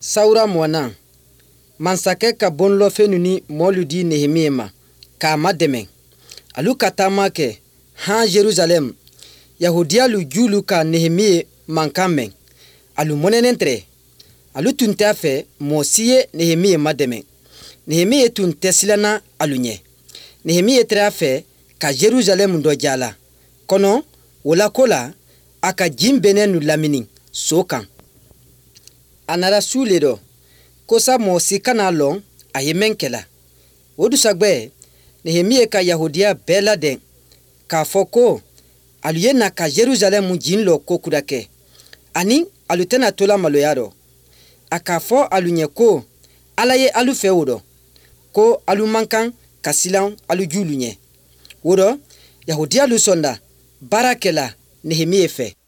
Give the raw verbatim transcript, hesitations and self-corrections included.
Saura mwana mansakɛ ka bonlɔfɛn ni mɔlu di Nehemiye ma k'a ma dɛmɛ. Alu ka taama kɛ han Jerusalem. Yahudiya lu juulu ka Nehemiye mankan mɛn. Alu mɔnɛnen tɛrɛ. Alu tun t'a fɛ mɔgɔ si ye Nehemiye ma dɛmɛ. Nehemiye tun tɛ silanna alu ɲɛ. Nehemiye tɛrɛ a fɛ ka Jerusalem dɔ jala. Kɔnɔ wala ko la a ka jin bɛnɛ nu lamini so kan. A nana su le dɔ ko sa mɔgɔ si kana lɔn a ye mɛn kɛla. O dusagɛ Nehemiye ka Yahudiya bɛɛ ladɛn k'a fɔ ko alu ye na ka Jerusalem jin lɔ ko kuda kɛ. Ani alu tɛna tola maloya rɔ. A k'a fɔ alu ɲɛ ko Ala ye alu fɛ o dɔ ko alu man kan ka silan alu juulu ɲɛ. O dɔ Yahudiya lu sɔnda baara kɛla Nehemiye fɛ.